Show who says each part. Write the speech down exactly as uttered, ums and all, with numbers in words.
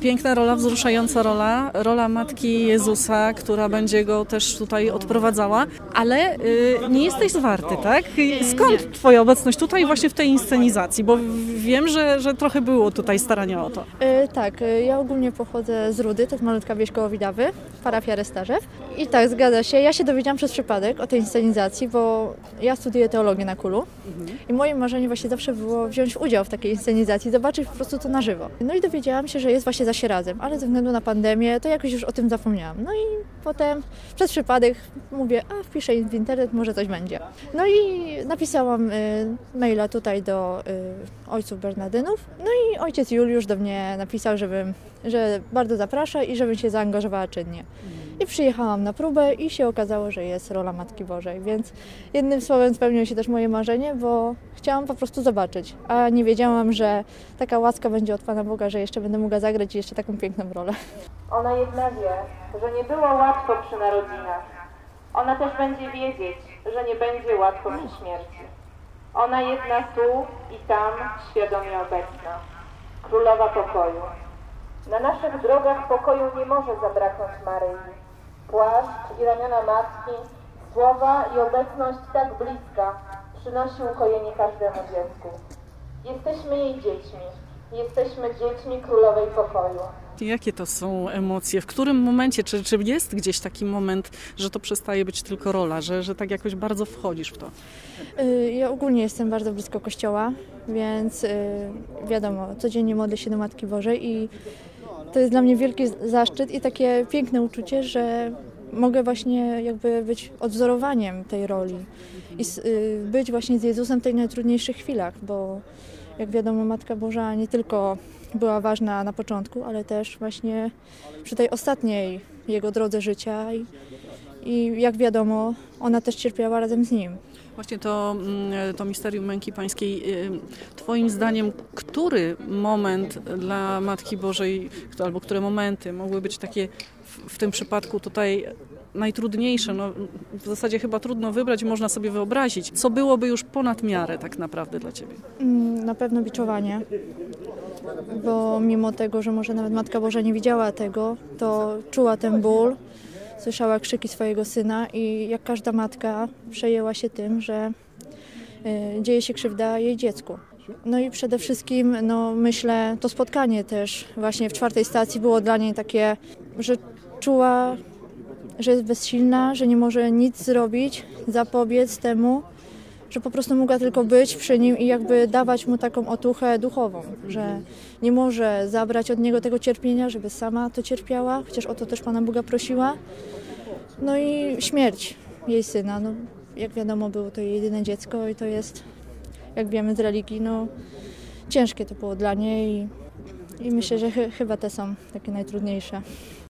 Speaker 1: Piękna rola, wzruszająca rola, rola Matki Jezusa, która będzie go też tutaj odprowadzała, ale y, nie jesteś zwarty, tak? Skąd twoja obecność tutaj właśnie w tej inscenizacji? Bo wiem, że, że trochę było tutaj starania o to.
Speaker 2: E, tak, e, ja ogólnie pochodzę z Rudy, to jest malutka wieś koło Widawy, parafia Restarzew. I tak, zgadza się, ja się dowiedziałam przez przypadek o tej inscenizacji, bo ja studiuję teologię na Kulu mhm. i moim marzeniem właśnie zawsze było wziąć udział w takiej inscenizacji, zobaczyć po prostu to na żywo. No i dowiedziałam się, że jest właśnie Za się razem, ale ze względu na pandemię to jakoś już o tym zapomniałam. No i potem przez przypadek mówię, a wpiszę w internet, może coś będzie. No i napisałam y, maila tutaj do y, ojców Bernardynów, no i ojciec Juliusz do mnie napisał, żebym, że bardzo zaprasza i żebym się zaangażowała czynnie. I przyjechałam na próbę i się okazało, że jest rola Matki Bożej, więc jednym słowem spełniło się też moje marzenie, bo chciałam po prostu zobaczyć, a nie wiedziałam, że taka łaska będzie od Pana Boga, że jeszcze będę mogła zagrać jeszcze taką piękną rolę.
Speaker 3: Ona jedna wie, że nie było łatwo przy narodzinach. Ona też będzie wiedzieć, że nie będzie łatwo przy śmierci. Ona jedna tu i tam świadomie obecna, Królowa Pokoju. Na naszych drogach pokoju nie może zabraknąć Maryi. Płaszcz i ramiona Matki, słowa i obecność tak bliska przynosi ukojenie każdemu dziecku. Jesteśmy jej dziećmi. Jesteśmy dziećmi Królowej Pokoju.
Speaker 1: Jakie to są emocje? W którym momencie, czy, czy jest gdzieś taki moment, że to przestaje być tylko rola, że, że tak jakoś bardzo wchodzisz w to?
Speaker 2: Ja ogólnie jestem bardzo blisko Kościoła, więc wiadomo, codziennie modlę się do Matki Bożej i to jest dla mnie wielki zaszczyt i takie piękne uczucie, że mogę właśnie jakby być odwzorowaniem tej roli i być właśnie z Jezusem w tych najtrudniejszych chwilach, bo jak wiadomo, Matka Boża nie tylko była ważna na początku, ale też właśnie przy tej ostatniej Jego drodze życia i, i jak wiadomo, ona też cierpiała razem z Nim.
Speaker 1: Właśnie to, to misterium męki pańskiej, twoim zdaniem, który moment dla Matki Bożej, albo które momenty mogły być takie w, w tym przypadku tutaj najtrudniejsze? No, w zasadzie chyba trudno wybrać, można sobie wyobrazić, co byłoby już ponad miarę tak naprawdę dla ciebie?
Speaker 2: Na pewno biczowanie, bo mimo tego, że może nawet Matka Boża nie widziała tego, to czuła ten ból, słyszała krzyki swojego syna i jak każda matka przejęła się tym, że y, dzieje się krzywda jej dziecku. No i przede wszystkim, no myślę, to spotkanie też właśnie w czwartej stacji było dla niej takie, że czuła, że jest bezsilna, że nie może nic zrobić, zapobiec temu, że po prostu mogła tylko być przy nim i jakby dawać mu taką otuchę duchową, że nie może zabrać od niego tego cierpienia, żeby sama to cierpiała, chociaż o to też Pana Boga prosiła. No i śmierć jej syna, no, jak wiadomo, było to jej jedyne dziecko i to jest, jak wiemy z religii, no, ciężkie to było dla niej i, i myślę, że ch- chyba te są takie najtrudniejsze.